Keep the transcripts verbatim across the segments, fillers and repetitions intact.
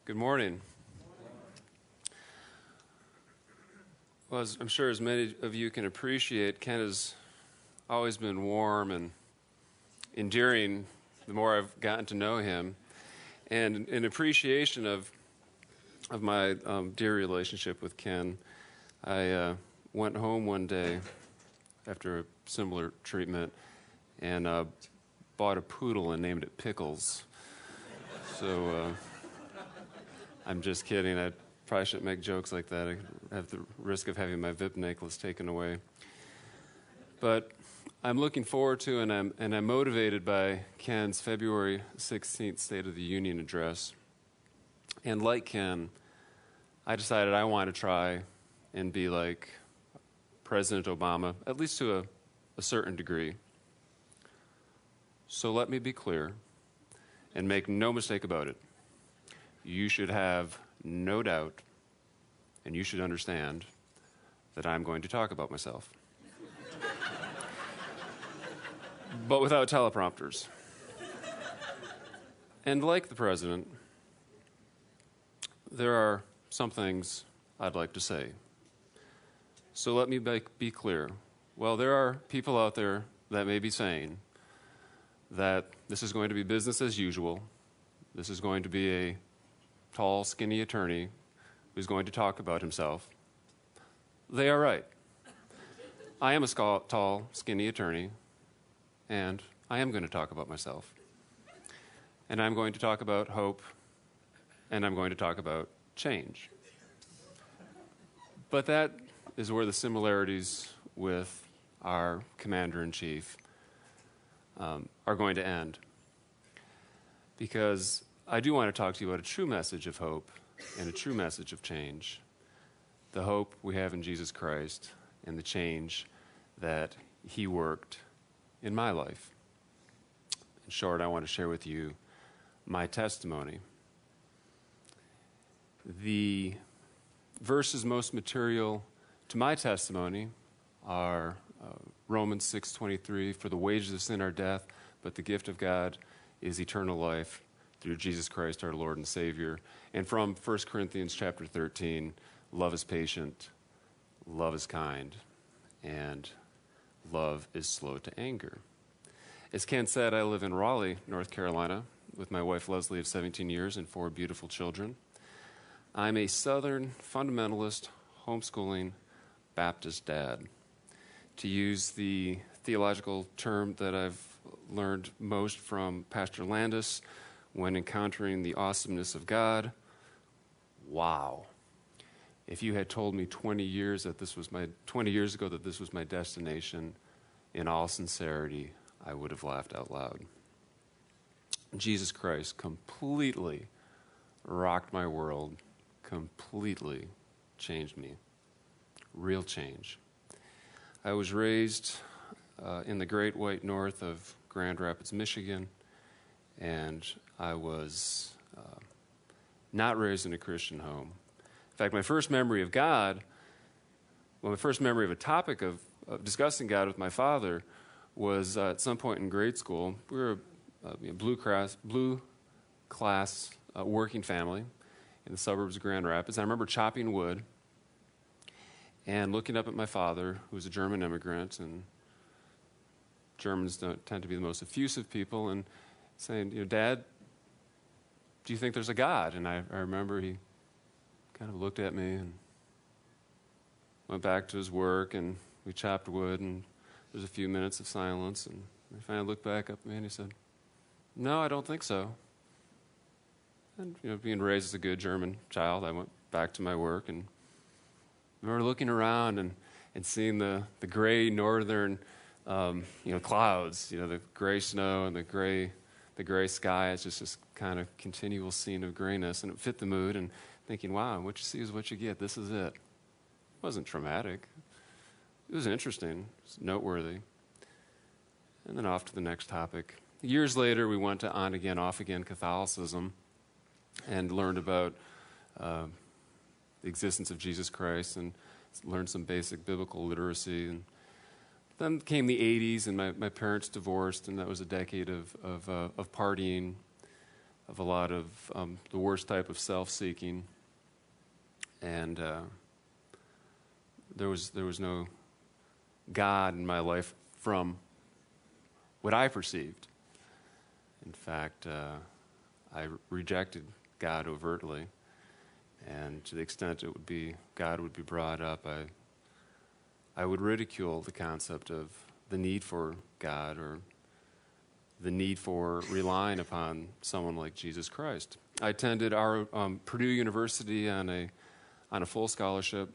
Good morning. Well, as I'm sure as many of you can appreciate, Ken has always been warm and endearing the more I've gotten to know him. And in appreciation of of my um, dear relationship with Ken, I uh, went home one day after a similar treatment and uh, bought a poodle and named it Pickles. So... Uh, I'm just kidding. I probably shouldn't make jokes like that. I have the risk of having my V I P necklace taken away. But I'm looking forward to and I'm, and I'm motivated by Ken's February sixteenth State of the Union address. And like Ken, I decided I want to try and be like President Obama, at least to a, a certain degree. So let me be clear and make no mistake about it. You should have no doubt, and you should understand that I'm going to talk about myself. But without teleprompters. And like the president, there are some things I'd like to say. So let me be clear. Well, there are people out there that may be saying that this is going to be business as usual. This is going to be a tall, skinny attorney who's going to talk about himself. They are right. I am a sc- tall, skinny attorney, and I am going to talk about myself. And I'm going to talk about hope, and I'm going to talk about change. But that is where the similarities with our commander-in-chief um, are going to end. Because I do want to talk to you about a true message of hope and a true message of change. The hope we have in Jesus Christ and the change that he worked in my life. In short, I want to share with you my testimony. The verses most material to my testimony are uh, Romans six twenty-three, for the wages of sin are death, but the gift of God is eternal life through Jesus Christ our Lord and Savior. And from First Corinthians chapter thirteen, love is patient, love is kind, and love is slow to anger. As Ken said, I live in Raleigh, North Carolina, with my wife Leslie of seventeen years and four beautiful children. I'm a Southern fundamentalist, homeschooling Baptist dad. To use the theological term that I've learned most from Pastor Landis, when encountering the awesomeness of God, wow. If you had told me twenty years that this was my twenty years ago that this was my destination, in all sincerity, I would have laughed out loud. Jesus Christ completely rocked my world, completely changed me. Real change. I was raised uh, in the great white north of Grand Rapids, Michigan, and I was uh, not raised in a Christian home. In fact, my first memory of God, well, my first memory of a topic of, of discussing God with my father was uh, at some point in grade school. We were a, a blue class, blue class uh, working family in the suburbs of Grand Rapids. I remember chopping wood and looking up at my father, who was a German immigrant, and Germans don't tend to be the most effusive people, and saying, you know, Dad, do you think there's a God? And I, I remember he kind of looked at me and went back to his work, and we chopped wood, and there was a few minutes of silence, and he finally looked back up at me and he said, no, I don't think so. And, you know, being raised as a good German child, I went back to my work, and I remember looking around and, and seeing the, the gray northern um, you know, clouds, you know, the gray snow and the gray the gray sky. It's just this kind of continual scene of grayness, and it fit the mood, and thinking, wow, what you see is what you get. This is it. It wasn't traumatic. It was interesting. It was noteworthy. And then off to the next topic. Years later, we went to on-again, off-again Catholicism and learned about uh, the existence of Jesus Christ and learned some basic biblical literacy. And then came the eighties, and my, my parents divorced, and that was a decade of of, uh, of partying. of a lot of um, the worst type of self-seeking, and uh, there was there was no God in my life from what I perceived. In fact, uh, I re- rejected God overtly, and to the extent it would be God would be brought up, I I would ridicule the concept of the need for God or the need for relying upon someone like Jesus Christ. I attended our um, Purdue University on a on a full scholarship,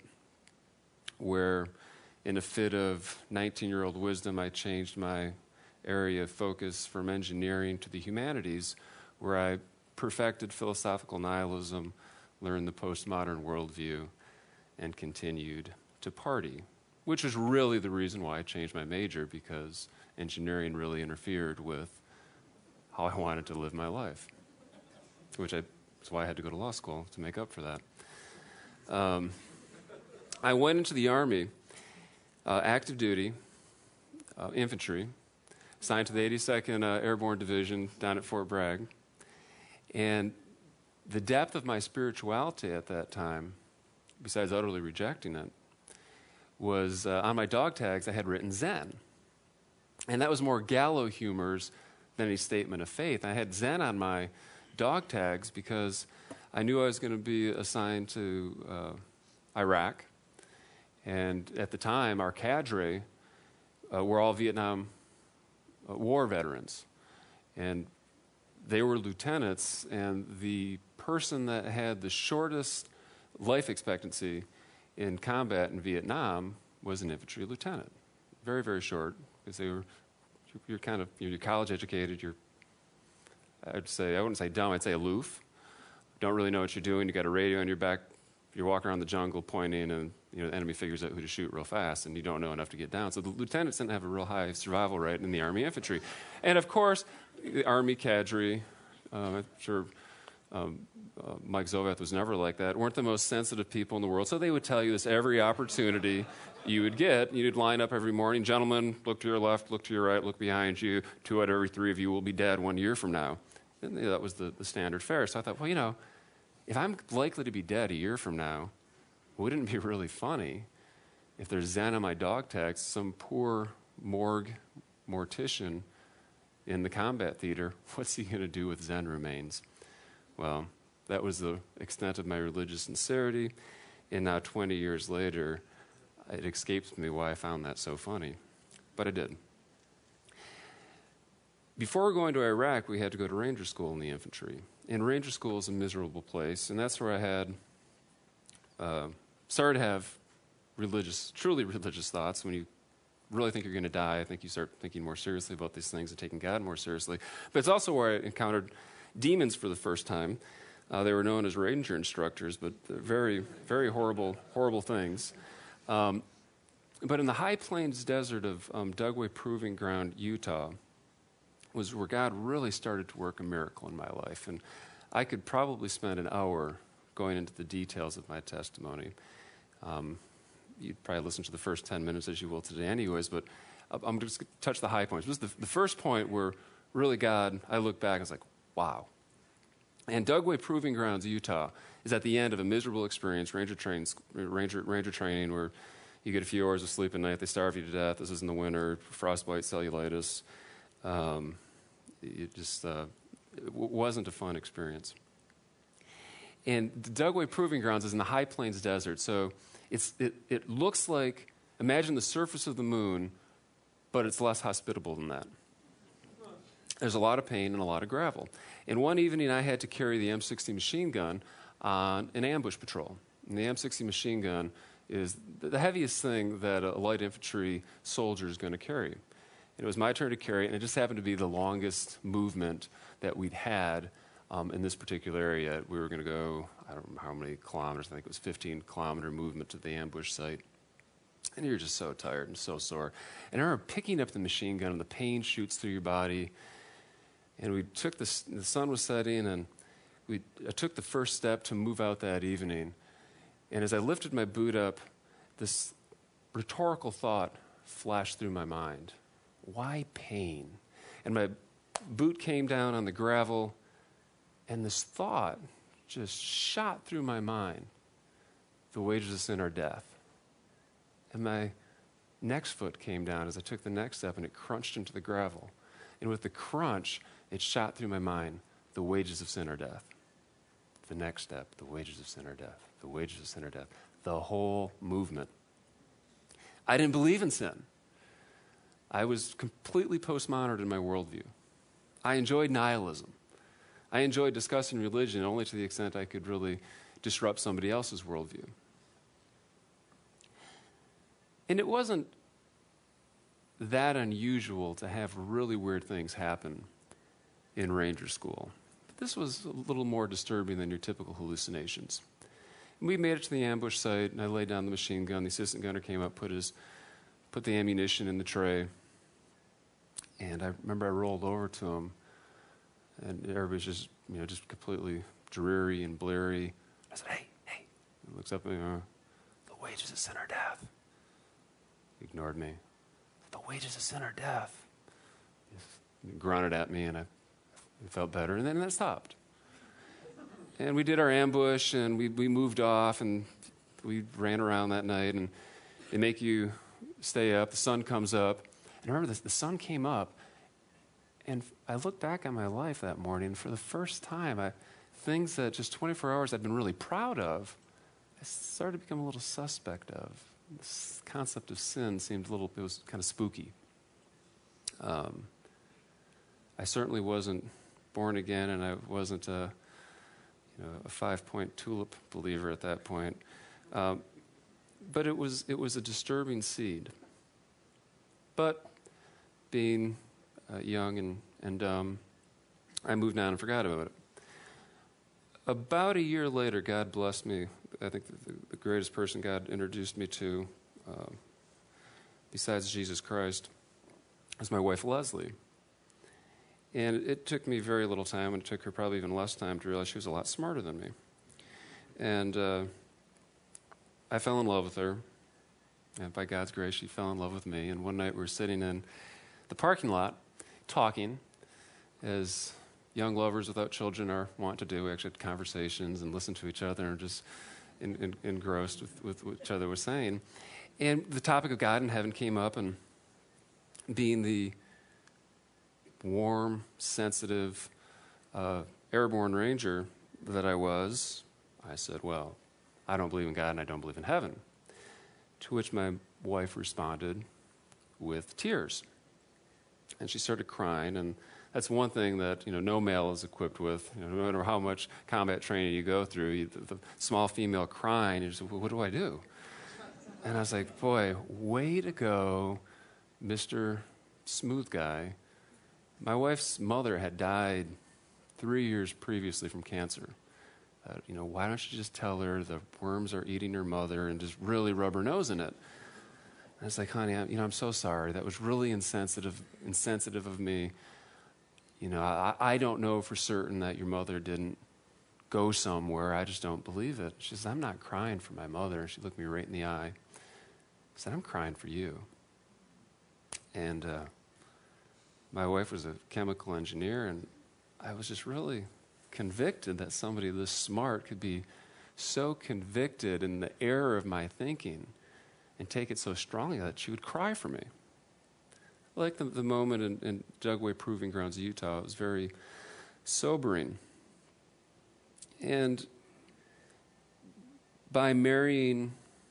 where in a fit of nineteen-year-old wisdom, I changed my area of focus from engineering to the humanities, where I perfected philosophical nihilism, learned the postmodern worldview, and continued to party, which was really the reason why I changed my major, because engineering really interfered with how I wanted to live my life, which I, that's why I had to go to law school, to make up for that. Um, I went into the Army, uh, active duty, uh, infantry, assigned to the eighty-second uh, Airborne Division down at Fort Bragg. And the depth of my spirituality at that time, besides utterly rejecting it, was uh, on my dog tags I had written Zen. And that was more gallow humors than any statement of faith. I had Zen on my dog tags because I knew I was going to be assigned to uh, Iraq. And at the time, our cadre uh, were all Vietnam uh, War veterans. And they were lieutenants, and the person that had the shortest life expectancy in combat in Vietnam was an infantry lieutenant. Very, very short, because they were, you're kind of, you're college educated, you're, I'd say, I wouldn't say dumb, I'd say aloof. Don't really know what you're doing, you got a radio on your back, you're walking around the jungle pointing, and you know the enemy figures out who to shoot real fast, and you don't know enough to get down. So the lieutenants didn't have a real high survival rate in the Army infantry. And of course, the Army cadre, uh, I'm sure um, uh, Mike Zovath was never like that, weren't the most sensitive people in the world. So they would tell you this every opportunity you would get. You'd line up every morning, gentlemen, look to your left, look to your right, look behind you. Two out of every three of you will be dead one year from now. And you know, that was the, the standard fare. So I thought, well, you know, if I'm likely to be dead a year from now, wouldn't it be really funny if there's Zen on my dog tags, some poor morgue mortician in the combat theater, what's he going to do with Zen remains? Well, that was the extent of my religious sincerity, and now twenty years later, it escapes me why I found that so funny, but I did. Before going to Iraq, we had to go to Ranger School in the infantry, and Ranger School is a miserable place, and that's where I had uh, started to have religious, truly religious thoughts. When you really think you're going to die, I think you start thinking more seriously about these things and taking God more seriously. But it's also where I encountered demons for the first time. Uh, they were known as ranger instructors, but they're very, very horrible, horrible things. Um, but in the high plains desert of um, Dugway Proving Ground, Utah, was where God really started to work a miracle in my life. And I could probably spend an hour going into the details of my testimony. Um, you'd probably listen to the first ten minutes as you will today anyways, but I'm just going to touch the high points. This is the, the first point where really God, I look back and it's like, wow. And Dugway Proving Grounds, Utah, is at the end of a miserable experience, ranger, train, ranger, ranger training, where you get a few hours of sleep a night, they starve you to death, this is in the winter, frostbite, cellulitis. Um, it just uh, it w- wasn't a fun experience. And the Dugway Proving Grounds is in the High Plains Desert, so it's, it, it looks like, imagine the surface of the moon, but it's less hospitable than that. There's a lot of pain and a lot of gravel. And one evening I had to carry the M sixty machine gun on an ambush patrol. And the M sixty machine gun is the heaviest thing that a light infantry soldier is going to carry. And it was my turn to carry it, and it just happened to be the longest movement that we'd had um, in this particular area. We were going to go, I don't remember how many kilometers, I think it was fifteen kilometer movement to the ambush site. And you're just so tired and so sore. And I remember picking up the machine gun, and the pain shoots through your body. And we took this, the sun was setting, and we I took the first step to move out that evening. And as I lifted my boot up, this rhetorical thought flashed through my mind. Why pain? And my boot came down on the gravel, And this thought just shot through my mind. The wages of sin are death. And my next foot came down as I took the next step, and it crunched into the gravel. And with the crunch, it shot through my mind, the wages of sin are death. The next step, the wages of sin are death. The wages of sin are death. The whole movement. I didn't believe in sin. I was completely postmodern in my worldview. I enjoyed nihilism. I enjoyed discussing religion only to the extent I could really disrupt somebody else's worldview. And it wasn't that unusual to have really weird things happen in Ranger School. This was a little more disturbing than your typical hallucinations. And we made it to the ambush site, and I laid down the machine gun. The assistant gunner came up, put his, put the ammunition in the tray, and I remember I rolled over to him, and everybody's just, you know, just completely dreary and bleary. I said, "Hey, hey!" He looks up at me, uh, "The wages of sin are death." He ignored me. "The wages of sin are death." He grunted at me, and I felt better, and then that stopped. And we did our ambush, and we, we moved off, and we ran around that night, and they make you stay up. The sun comes up. And I remember this, the sun came up, and I looked back on my life that morning, and for the first time, I, things that just twenty-four hours I'd been really proud of, I started to become a little suspect of. This concept of sin seemed a little, it was kind of spooky. Um, I certainly wasn't born again, and I wasn't a, you know, a five-point tulip believer at that point. Um, but it was it was a disturbing seed. But being uh, young and, and dumb, I moved on and forgot about it. About a year later, God blessed me. I think the, the greatest person God introduced me to, uh, besides Jesus Christ, was my wife, Leslie. And it took me very little time, and it took her probably even less time to realize she was a lot smarter than me. And uh, I fell in love with her. And by God's grace, she fell in love with me. And one night we were sitting in the parking lot talking, as young lovers without children are wont to do. We actually had conversations and listened to each other and just in, in, engrossed with, with what each other was saying. And the topic of God and heaven came up, and being the warm, sensitive, uh, airborne ranger that I was, I said, "Well, I don't believe in God and I don't believe in heaven." To which my wife responded with tears. And she started crying, and that's one thing that, you know, no male is equipped with. You know, no matter how much combat training you go through, you, the, the small female crying, you just, well, what do I do? And I was like, boy, way to go, Mister Smooth Guy. My wife's mother had died three years previously from cancer. Uh, you know, why don't you just tell her the worms are eating her mother and just really rub her nose in it? And I was like, honey, I'm, you know, I'm so sorry. That was really insensitive, insensitive of me. You know, I, I don't know for certain that your mother didn't go somewhere. I just don't believe it. She says, I'm not crying for my mother. And she looked me right in the eye. I said, I'm crying for you. And uh, my wife was a chemical engineer, and I was just really convicted that somebody this smart could be so convicted in the error of my thinking and take it so strongly that she would cry for me. Like the, the moment in, in Dugway Proving Grounds, Utah, it was very sobering. And by marrying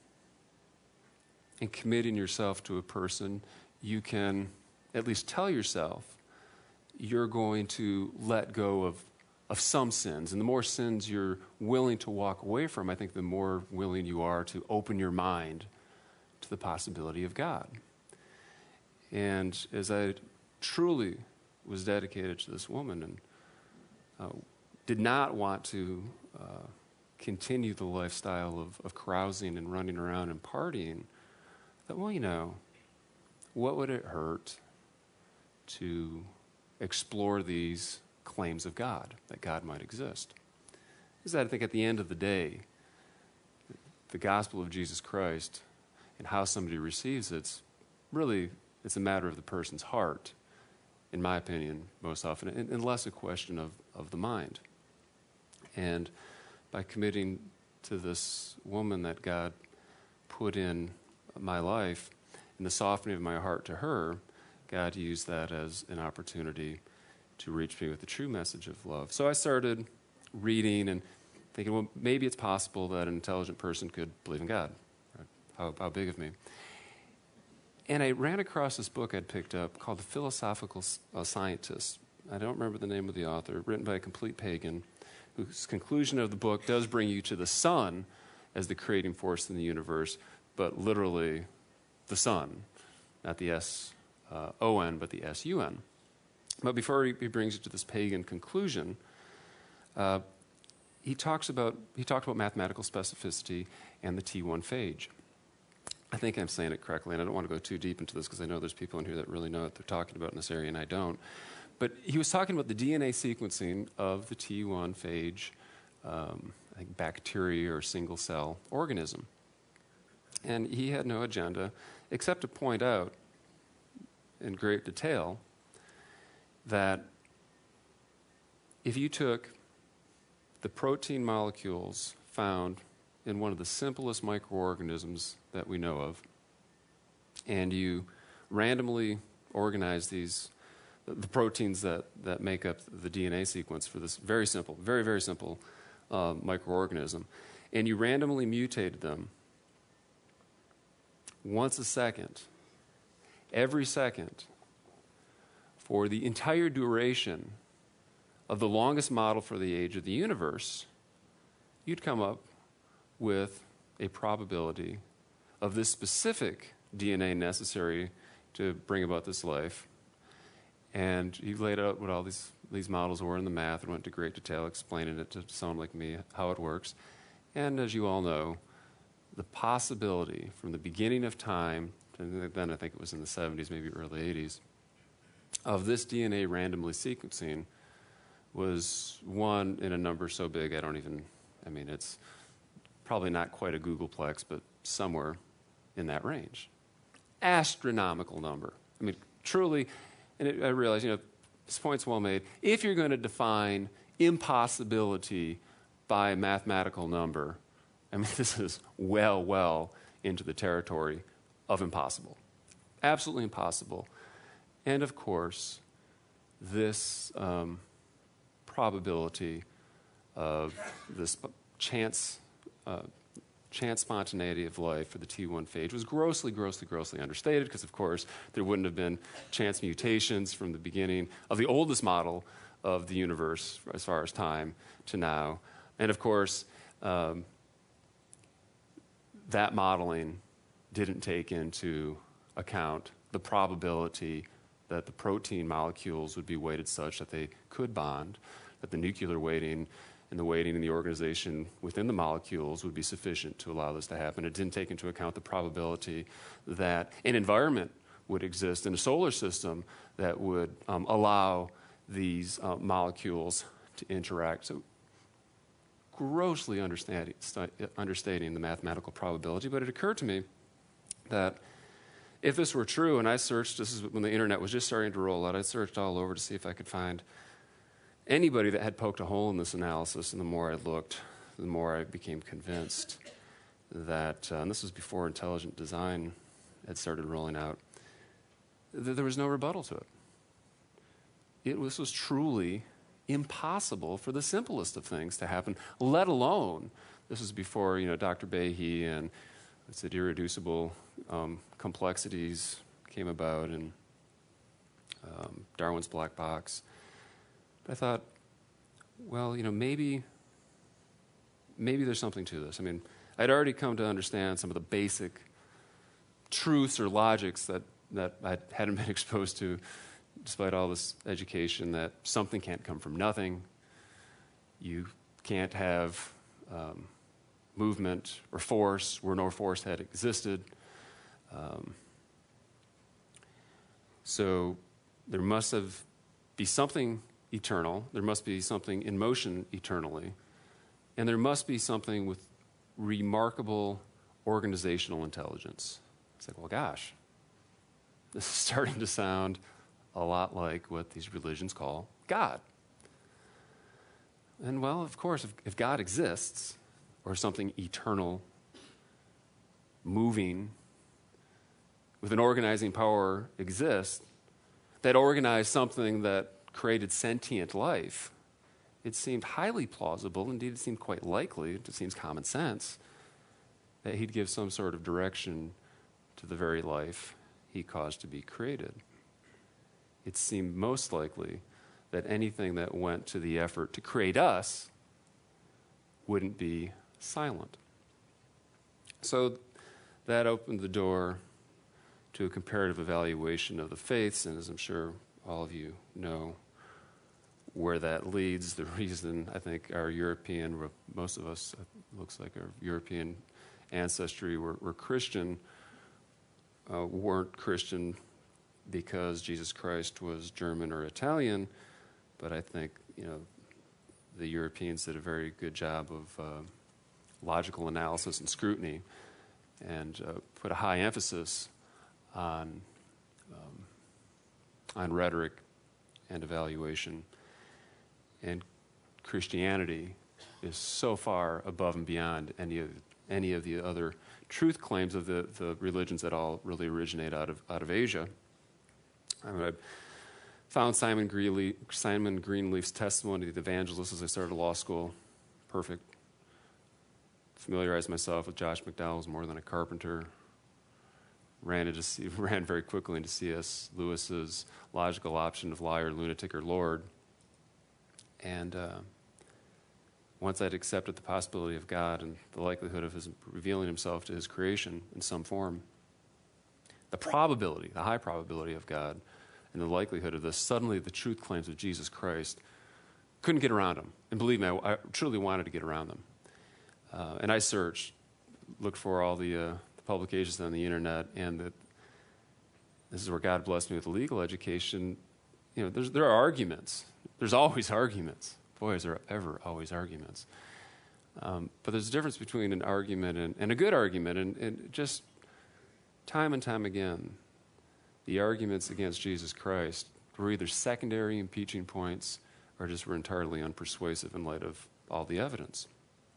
and committing yourself to a person, you can at least tell yourself you're going to let go of, of some sins. And the more sins you're willing to walk away from, I think the more willing you are to open your mind to the possibility of God. And as I truly was dedicated to this woman and uh, did not want to uh, continue the lifestyle of, of carousing and running around and partying, I thought, well, you know, what would it hurt to explore these claims of God, that God might exist? Because I think at the end of the day, the gospel of Jesus Christ and how somebody receives it's really, it's a matter of the person's heart, in my opinion, most often, and, and less a question of, of the mind. And by committing to this woman that God put in my life and the softening of my heart to her, God used that as an opportunity to reach me with the true message of love. So I started reading and thinking, well, maybe it's possible that an intelligent person could believe in God. Right? How, how big of me? And I ran across this book I'd picked up called The Philosophical uh, Scientist. I don't remember the name of the author, written by a complete pagan, whose conclusion of the book does bring you to the sun as the creating force in the universe, but literally the sun, not the S O N, but the S U N. But before he, he brings you to this pagan conclusion, uh, he talks about he talked about mathematical specificity and the T one phage. I think I'm saying it correctly, and I don't want to go too deep into this because I know there's people in here that really know what they're talking about in this area, and I don't. But he was talking about the D N A sequencing of the T one phage, um, I think bacteria or single-cell organism. And he had no agenda except to point out in great detail that if you took the protein molecules found in one of the simplest microorganisms that we know of, and you randomly organize these, the proteins that, that make up the D N A sequence for this very simple, very, very simple uh, microorganism, and you randomly mutated them once a second, every second, for the entire duration of the longest model for the age of the universe, you'd come up with a probability of this specific D N A necessary to bring about this life. And he laid out what all these, these models were in the math and went into great detail explaining it to someone like me, how it works. And as you all know, the possibility from the beginning of time, and then I think it was in the seventies, maybe early eighties, of this D N A randomly sequencing was one in a number so big I don't even, I mean, it's probably not quite a Googleplex, but somewhere in that range. Astronomical number. I mean, truly, and it, I realize, you know, this point's well made. If you're going to define impossibility by a mathematical number, I mean, this is well, well into the territory of impossible. Absolutely impossible. And of course, this um, probability of this chance uh, chance spontaneity of life for the T one phage was grossly, grossly, grossly understated because, of course, there wouldn't have been chance mutations from the beginning of the oldest model of the universe as far as time to now. And, of course, um, that modeling didn't take into account the probability that the protein molecules would be weighted such that they could bond, that the nuclear weighting and the weighting in the organization within the molecules would be sufficient to allow this to happen. It didn't take into account the probability that an environment would exist in a solar system that would um, allow these uh, molecules to interact. So grossly understanding, st- understating the mathematical probability, but it occurred to me that if this were true, and I searched, this is when the internet was just starting to roll out, I searched all over to see if I could find anybody that had poked a hole in this analysis, and the more I looked, the more I became convinced that, uh, and this was before intelligent design had started rolling out, that there was no rebuttal to it. It was, was truly impossible for the simplest of things to happen, let alone, this was before, you know, Doctor Behe and it's that irreducible um, complexities came about and um, Darwin's black box. But I thought, well, you know, maybe, maybe there's something to this. I mean, I'd already come to understand some of the basic truths or logics that, that I hadn't been exposed to despite all this education, that something can't come from nothing. You can't have um, movement or force where no force had existed. Um, so there must have be something eternal. There must be something in motion eternally. And there must be something with remarkable organizational intelligence. It's like, well, gosh, this is starting to sound a lot like what these religions call God. And well, of course, if, if God exists, or something eternal, moving, with an organizing power exists, that organized something that created sentient life, it seemed highly plausible, indeed it seemed quite likely, it seems common sense, that he'd give some sort of direction to the very life he caused to be created. It seemed most likely that anything that went to the effort to create us wouldn't be silent. So that opened the door to a comparative evaluation of the faiths, and as I'm sure all of you know where that leads, the reason I think our European, most of us, it looks like our European ancestry were, were Christian, uh, weren't Christian because Jesus Christ was German or Italian, but I think, you know, the Europeans did a very good job of uh, logical analysis and scrutiny and uh, put a high emphasis on um, on rhetoric and evaluation. And Christianity is so far above and beyond any of any of the other truth claims of the, the religions that all really originate out of out of Asia. I mean, I found Simon Greenleaf, Simon Greenleaf's testimony to the evangelists as I started law school perfect. Familiarized myself with Josh McDowell's More Than a Carpenter. Ran into see, ran very quickly into C S Lewis's logical option of liar, lunatic, or Lord. And uh, once I'd accepted the possibility of God and the likelihood of his revealing himself to his creation in some form, the probability, the high probability of God, and the likelihood of this, suddenly the truth claims of Jesus Christ, couldn't get around them. And believe me, I, I truly wanted to get around them. Uh, and I searched, looked for all the, uh, the publications on the internet, and the, this is where God blessed me with a legal education. You know, there's, there are arguments. There's always arguments. Boy, is there ever always arguments. Um, but there's a difference between an argument and, and a good argument, and, and just time and time again, the arguments against Jesus Christ were either secondary impeaching points or just were entirely unpersuasive in light of all the evidence.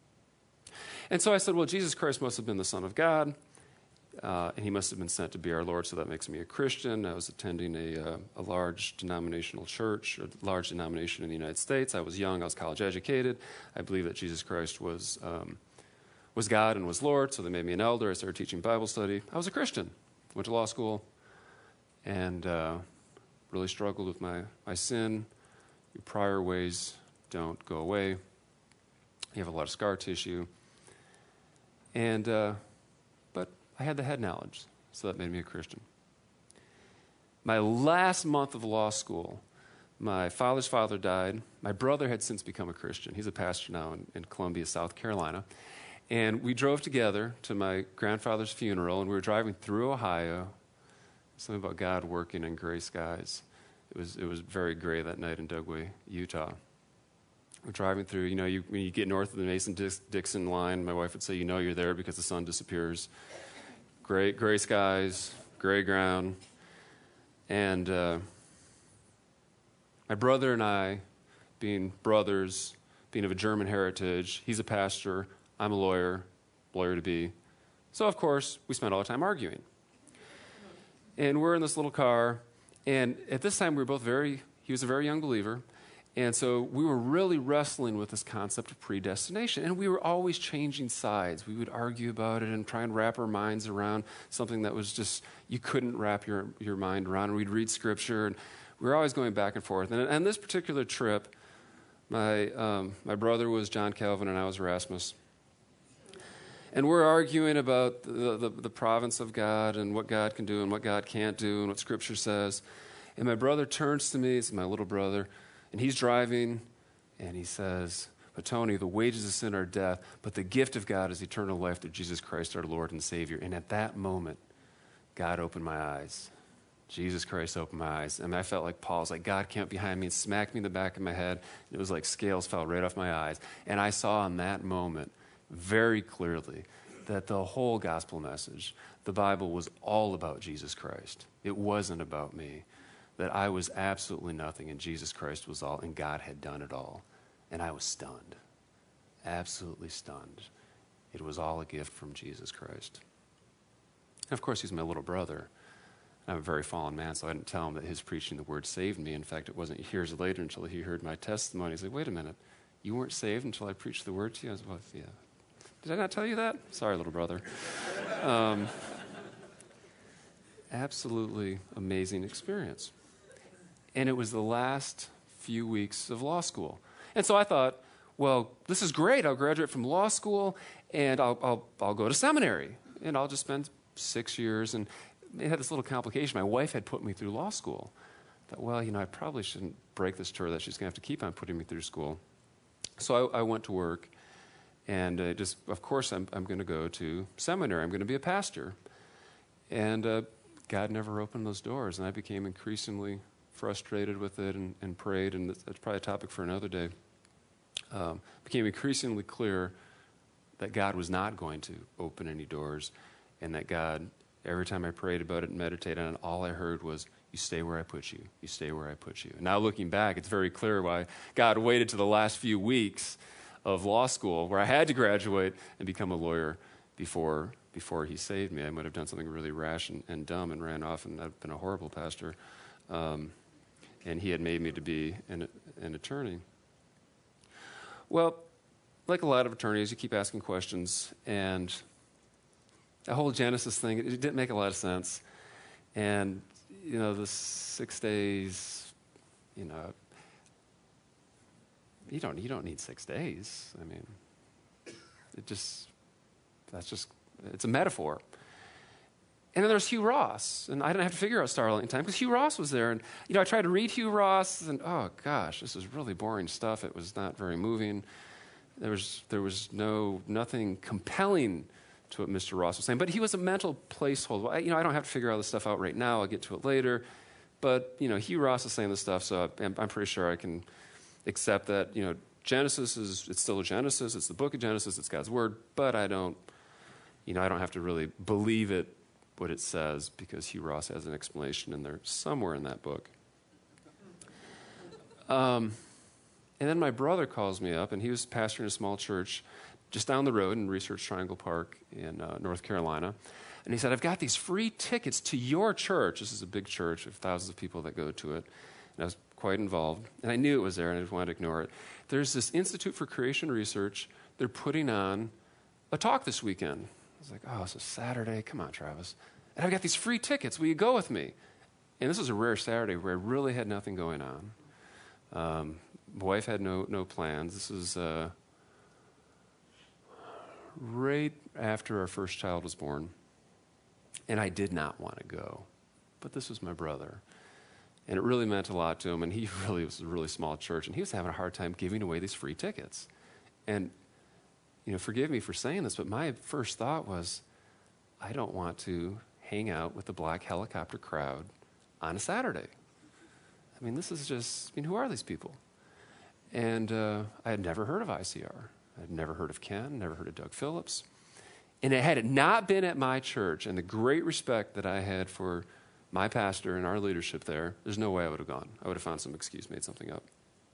And so I said, well, Jesus Christ must have been the Son of God, uh, and he must have been sent to be our Lord, so that makes me a Christian. I was attending a, uh, a large denominational church, a large denomination in the United States. I was young. I was college educated. I believed that Jesus Christ was, um, was God and was Lord, so they made me an elder. I started teaching Bible study. I was a Christian. Went to law school and uh, really struggled with my, my sin. Your prior ways don't go away. You have a lot of scar tissue. And, uh, but I had the head knowledge, so that made me a Christian. My last month of law school, my father's father died. My brother had since become a Christian. He's a pastor now in, in Columbia, South Carolina. And we drove together to my grandfather's funeral, and we were driving through Ohio. Something about God working in gray skies. It was, it was very gray that night in Dugway, Utah. We're driving through, you know, you, when you get north of the Mason-Dixon line, my wife would say, you know you're there because the sun disappears. Gray, gray skies, gray ground. And uh, my brother and I, being brothers, being of a German heritage, he's a pastor, I'm a lawyer, lawyer to be. So, of course, we spent all the time arguing. And we're in this little car, and at this time we were both very, he was a very young believer, and so we were really wrestling with this concept of predestination, and we were always changing sides. We would argue about it and try and wrap our minds around something that was just, you couldn't wrap your, your mind around. We'd read scripture, and we were always going back and forth. And on this particular trip, my, um, my brother was John Calvin, and I was Erasmus. And we're arguing about the, the, the province of God and what God can do and what God can't do and what Scripture says. And my brother turns to me, this is my little brother, and he's driving, and he says, but Tony, the wages of sin are death, but the gift of God is eternal life through Jesus Christ our Lord and Savior. And at that moment, God opened my eyes. Jesus Christ opened my eyes. And I felt like Paul's, like God camped behind me and smacked me in the back of my head. It was like scales fell right off my eyes. And I saw in that moment very clearly that the whole gospel message, the Bible, was all about Jesus Christ. It wasn't about me. That I was absolutely nothing and Jesus Christ was all, and God had done it all. And I was stunned, absolutely stunned. It was all a gift from Jesus Christ. And of course, he's my little brother. I'm a very fallen man, so I didn't tell him that his preaching the word saved me. In fact, it wasn't years later until he heard my testimony. He's like, wait a minute, you weren't saved until I preached the word to you? I was like, well, yeah. Did I not tell you that? Sorry, little brother. Um, absolutely amazing experience. And it was the last few weeks of law school. And so I thought, well, this is great. I'll graduate from law school, and I'll, I'll, I'll go to seminary, and I'll just spend six years. And it had this little complication. My wife had put me through law school. I thought, well, you know, I probably shouldn't break this to her that she's going to have to keep on putting me through school. So I, I went to work, and uh, just, of course, I'm, I'm going to go to seminary. I'm going to be a pastor. And uh, God never opened those doors, and I became increasingly frustrated with it and, and prayed, and that's, that's probably a topic for another day. Um, became increasingly clear that God was not going to open any doors, and that God, every time I prayed about it and meditated on it, all I heard was, you stay where I put you. You stay where I put you. And now looking back, it's very clear why God waited to the last few weeks of law school, where I had to graduate and become a lawyer before before he saved me. I might have done something really rash and, and dumb and ran off, and I've been a horrible pastor. Um, and he had made me to be an, an attorney. Well, like a lot of attorneys, you keep asking questions, and the whole Genesis thing, it, it didn't make a lot of sense. And, you know, the six days, you know, you don't, you don't need six days. I mean, it just, that's just, it's a metaphor. And then there's Hugh Ross, and I didn't have to figure out Starlight in time because Hugh Ross was there. And, you know, I tried to read Hugh Ross, and, oh, gosh, this is really boring stuff. It was not very moving. There was there was no nothing compelling to what Mister Ross was saying. But he was a mental placeholder. I, you know, I don't have to figure all this stuff out right now. I'll get to it later. But, you know, Hugh Ross is saying this stuff, so I'm, I'm pretty sure I can accept that, you know, Genesis is, it's still a Genesis. It's the book of Genesis. It's God's word. But I don't, you know, I don't have to really believe it, what it says, because Hugh Ross has an explanation in there somewhere in that book. Um, and then my brother calls me up, and he was pastoring a small church just down the road in Research Triangle Park in uh, North Carolina. And he said, I've got these free tickets to your church. This is a big church with thousands of people that go to it. And I was quite involved. And I knew it was there, and I just wanted to ignore it. There's this Institute for Creation Research. They're putting on a talk this weekend. I was like, oh, it's a Saturday. Come on, Travis. And I've got these free tickets. Will you go with me? And this was a rare Saturday where I really had nothing going on. Um, my wife had no no plans. This was uh, right after our first child was born. And I did not want to go. But this was my brother. And it really meant a lot to him. And he really was a really small church. And he was having a hard time giving away these free tickets. And, you know, forgive me for saying this, but my first thought was, I don't want to hang out with the black helicopter crowd on a Saturday. I mean, this is just, I mean, who are these people? And uh, I had never heard of I C R. I had never heard of Ken, never heard of Doug Phillips. And it, had it not been at my church and the great respect that I had for my pastor and our leadership there, there's no way I would have gone. I would have found some excuse, made something up.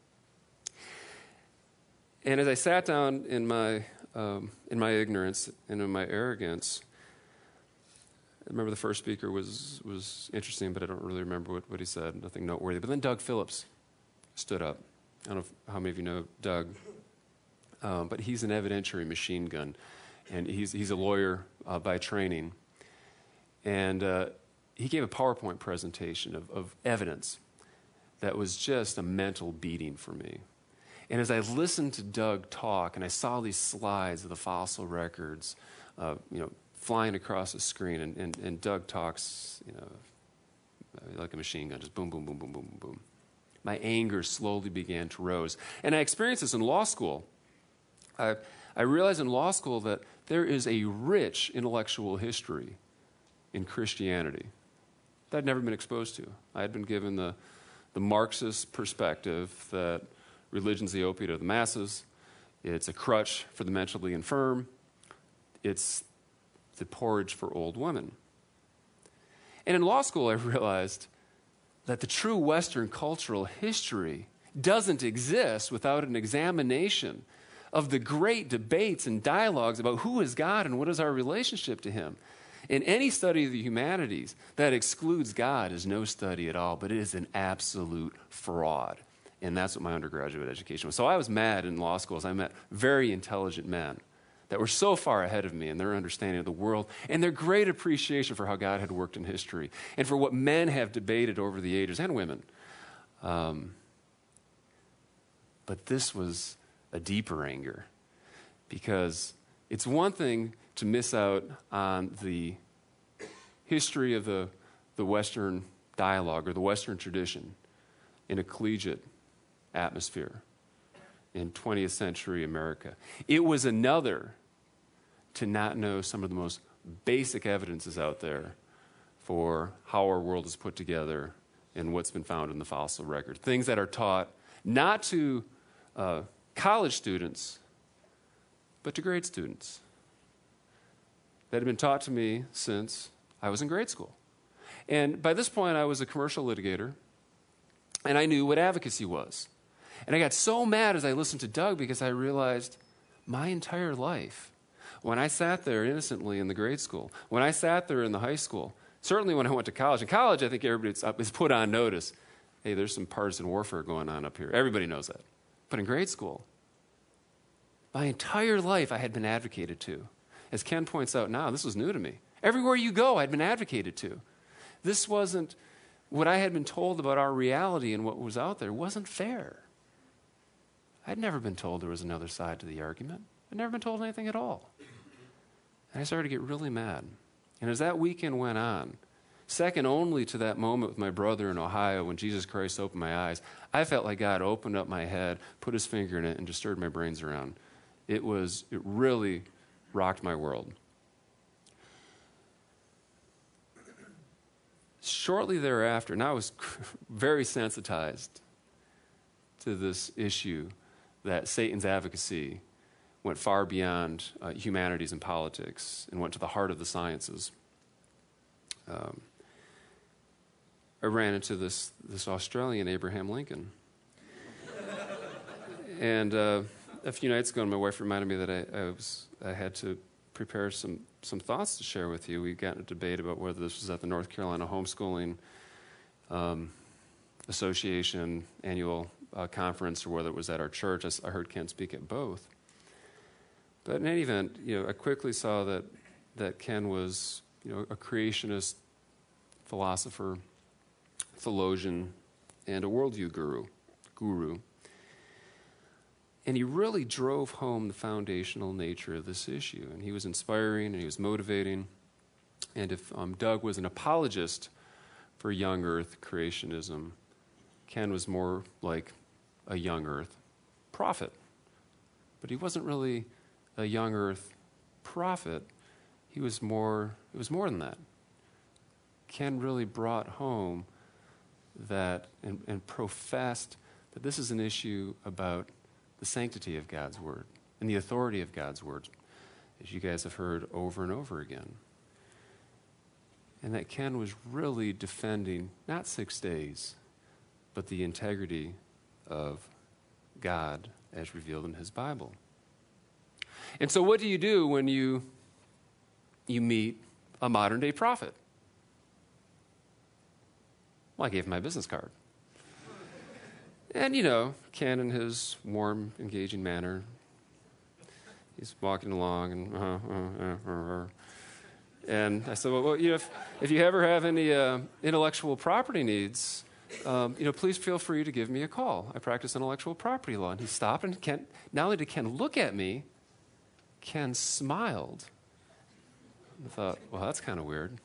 And as I sat down in my um, in my ignorance and in my arrogance, I remember the first speaker was was interesting, but I don't really remember what, what he said, nothing noteworthy. But then Doug Phillips stood up. I don't know if, how many of you know Doug, um, but he's an evidentiary machine gun, and he's he's a lawyer uh, by training. And uh, he gave a PowerPoint presentation of, of evidence that was just a mental beating for me. And as I listened to Doug talk, and I saw these slides of the fossil records, uh, you know, flying across the screen, and, and, and Doug talks, you know, like a machine gun, just boom, boom, boom, boom, boom, boom, boom. My anger slowly began to rise. And I experienced this in law school. I, I realized in law school that there is a rich intellectual history in Christianity that I'd never been exposed to. I had been given the, the Marxist perspective that religion's the opiate of the masses, it's a crutch for the mentally infirm, it's the porridge for old women. And in law school, I realized that the true Western cultural history doesn't exist without an examination of the great debates and dialogues about who is God and what is our relationship to him. In any study of the humanities that excludes God is no study at all, but it is an absolute fraud. And that's what my undergraduate education was. So I was mad in law schools. I met very intelligent men that were so far ahead of me in their understanding of the world and their great appreciation for how God had worked in history and for what men have debated over the ages, and women. Um, but this was a deeper anger, because it's one thing to miss out on the history of the, the Western dialogue or the Western tradition in a collegiate atmosphere in twentieth century America. It was another to not know some of the most basic evidences out there for how our world is put together and what's been found in the fossil record. Things that are taught not to uh, college students, but to grade students, that had been taught to me since I was in grade school. And by this point, I was a commercial litigator, and I knew what advocacy was. And I got so mad as I listened to Doug because I realized my entire life, when I sat there innocently in the grade school, when I sat there in the high school, certainly when I went to college. In college, I think everybody is put on notice. Hey, there's some partisan warfare going on up here. Everybody knows that. But in grade school, my entire life I had been advocated to. As Ken points out now, this was new to me. Everywhere you go, I'd been advocated to. This wasn't what I had been told about our reality and what was out there. It wasn't fair. I'd never been told there was another side to the argument. I'd never been told anything at all. And I started to get really mad. And as that weekend went on, second only to that moment with my brother in Ohio when Jesus Christ opened my eyes, I felt like God opened up my head, put his finger in it, and just stirred my brains around. It was, it really rocked my world. Shortly thereafter, and I was very sensitized to this issue that Satan's advocacy went far beyond uh, humanities and politics and went to the heart of the sciences. Um, I ran into this, this Australian Abraham Lincoln. and uh, a few nights ago, my wife reminded me that I, I, was, I had to prepare some, some thoughts to share with you. We got in a debate about whether this was at the North Carolina Homeschooling um, Association annual uh, conference or whether it was at our church. I, I heard Ken speak at both. But in any event, you know, I quickly saw that, that Ken was, you know, a creationist philosopher, theologian, and a worldview guru. guru. And he really drove home the foundational nature of this issue. And he was inspiring and he was motivating. And if um, Doug was an apologist for young earth creationism, Ken was more like a young earth prophet. But he wasn't really a young earth prophet. He was more, it was more than that. Ken really brought home that and, and professed that this is an issue about the sanctity of God's word and the authority of God's word, as you guys have heard over and over again. And that Ken was really defending not six days, but the integrity of God as revealed in his Bible. And so what do you do when you, you meet a modern-day prophet? Well, I gave him my business card. And, you know, Ken in his warm, engaging manner, he's walking along and, uh, uh, uh, uh, and I said, well, well you know, if, if you ever have any uh, intellectual property needs, um, you know, please feel free to give me a call. I practice intellectual property law. And he stopped, and Ken, not only did Ken look at me, Ken smiled. I thought, well, that's kind of weird.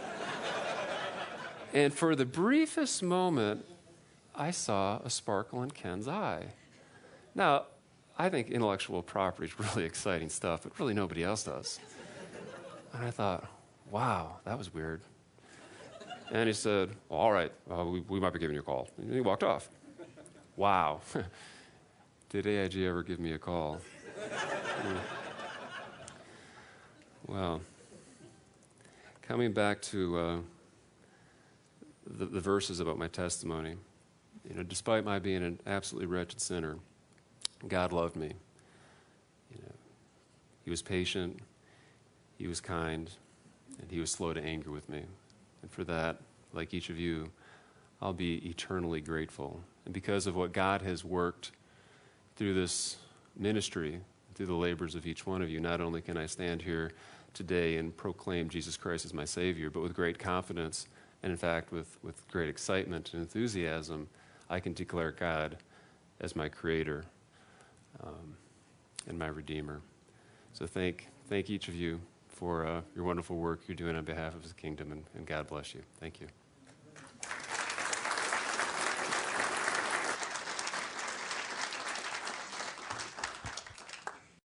And for the briefest moment, I saw a sparkle in Ken's eye. Now, I think intellectual property is really exciting stuff, but really nobody else does. And I thought, wow, that was weird. And he said, well, all right, uh, we, we might be giving you a call. And he walked off. Wow. Did A I G ever give me a call? Well, coming back to uh, the, the verses about my testimony You know, despite my being an absolutely wretched sinner, God loved me. You know, he was patient, he was kind, and he was slow to anger with me. And for that, like each of you, I'll be eternally grateful. And because of what God has worked through this ministry, through the labors of each one of you, not only can I stand here today and proclaim Jesus Christ as my Savior, but with great confidence, and in fact with, with great excitement and enthusiasm, I can declare God as my Creator um, and my Redeemer. So thank, thank each of you for uh, your wonderful work you're doing on behalf of the kingdom, and, and God bless you. Thank you.